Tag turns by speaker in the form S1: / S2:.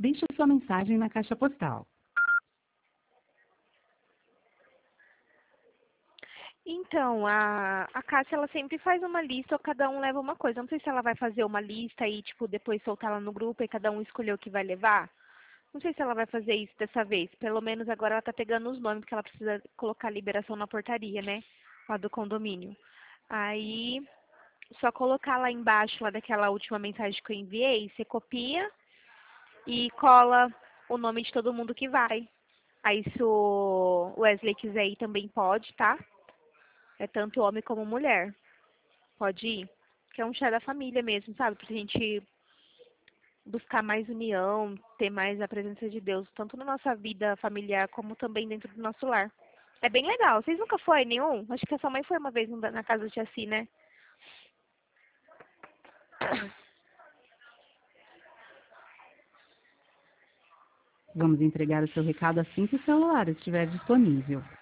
S1: Deixe sua mensagem na caixa postal.
S2: Então, a Cássia, ela sempre faz uma lista ou cada um leva uma coisa. Não sei se ela vai fazer uma lista e, tipo, depois soltar ela no grupo e cada um escolher o que vai levar. Não sei se ela vai fazer isso dessa vez. Pelo menos agora ela tá pegando os nomes, porque ela precisa colocar a liberação na portaria, né? Lá do condomínio. Aí, só colocar lá embaixo, lá daquela última mensagem que eu enviei, você copia e cola o nome de todo mundo que vai. Aí, se o Wesley quiser ir, também pode, tá? É tanto homem como mulher. Pode ir. Que é um chá da família mesmo, sabe? Pra gente buscar mais união, ter mais a presença de Deus, tanto na nossa vida familiar como também dentro do nosso lar. É bem legal. Vocês nunca foram em nenhum? Acho que a sua mãe foi uma vez na casa do Tiaci, né?
S1: Vamos entregar o seu recado assim que o celular estiver disponível.